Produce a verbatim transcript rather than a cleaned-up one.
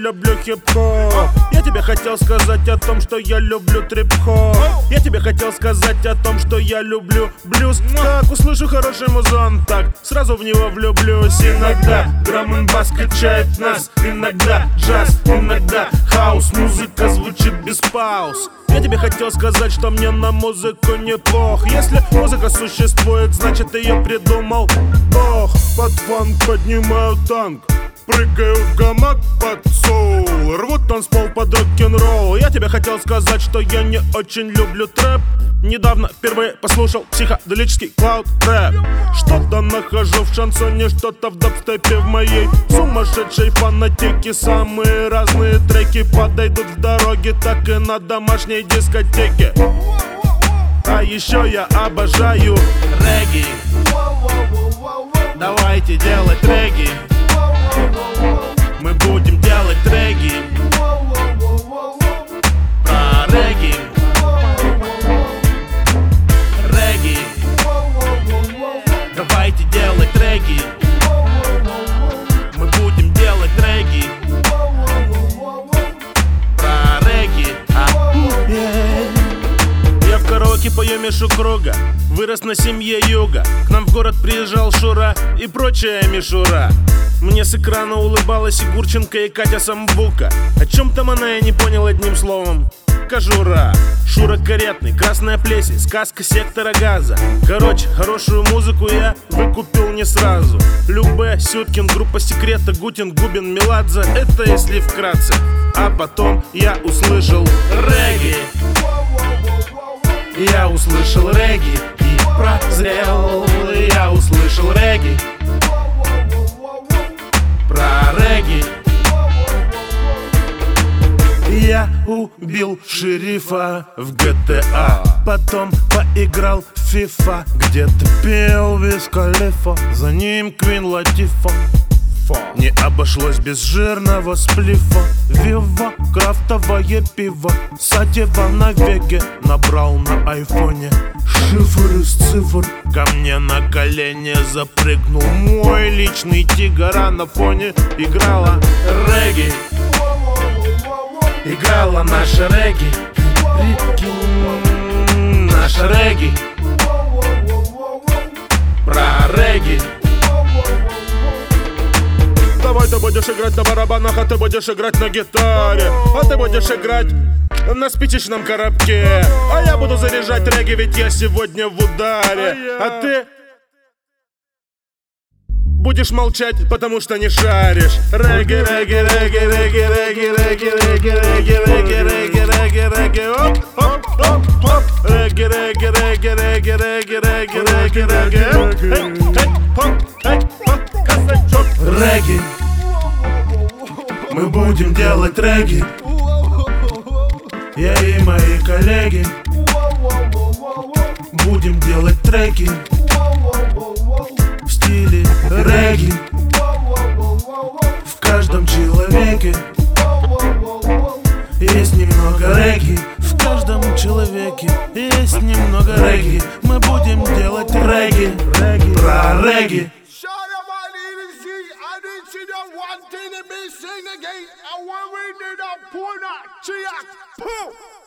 люблю хип-хоп. Я тебе хотел сказать о том, что я люблю трип-хоп. Я тебе хотел сказать о том, что я люблю блюз. Как услышу хороший музон, так сразу в него влюблюсь. Иногда драм-н-бас качает нас, иногда джаз, иногда хаус. Музыка звучит без пауз. Я тебе хотел сказать, что мне на музыку не пох. Если музыка существует, значит ее придумал Бог. Под фанк поднимаю танк, прыгаю в гамак под соул, рву танцпол под рок-н-ролл. Я тебе хотел сказать, что я не очень люблю трэп. Недавно впервые послушал психоделический клауд-рэп. Что-то нахожу в шансоне, что-то в дабстепе в моей сумасшедшей фанатике. Самые разные треки подойдут в дороге, так и на домашней дискотеке. А еще я обожаю регги. Давайте делать регги. Мы будем делать регги. Про регги. Регги. Давайте делать регги. Мы будем делать регги. Про регги. Я в караоке пою Мишу Круга. Вырос на семье юга. К нам в город приезжал Шура и прочая мишура. Мне с экрана улыбалась и Гурченко, и Катя Самбука. О чем там она, я не понял одним словом. Кожура. Шура каретный, красная плесень, сказка сектора газа. Короче, хорошую музыку я выкупил не сразу. Любэ, Сюткин, группа Секрета, Гутин, Губин, Меладзе. Это если вкратце. А потом я услышал регги. Я услышал регги и прозрел. Я услышал регги. Про регги. Я убил шерифа в джи ти эй, потом поиграл в фифа, где-то пел Виз Халифа, за ним Квин Латифа. Не обошлось без жирного сплифа. Вива, крафтовое пиво, сатива на веге, набрал на айфоне шифр из цифр. Ко мне на колени запрыгнул мой личный тигр, а на фоне играла регги. Играла наша регги. Наша регги. Про регги. Давай ты будешь играть на барабанах, а ты будешь играть на гитаре, а ты будешь играть на спичечном коробке, а я буду заряжать регги, ведь я сегодня в ударе. А ты будешь молчать, потому что не шаришь. Регги, регги, регги, регги, регги, регги, регги, регги, регги, регги, регги, регги, оп, оп, оп, оп. Регги, регги, регги, регги, регги, регги, регги, регги, эй, эй, хоп, эй, хоп, косачок. Регги. Мы будем делать регги. Я и мои коллеги будем делать треки в стиле регги. В каждом человеке есть немного регги. В каждом человеке есть немного регги. Мы будем делать регги, регги, про регги. One thing to be seen again, and when we did a poor night,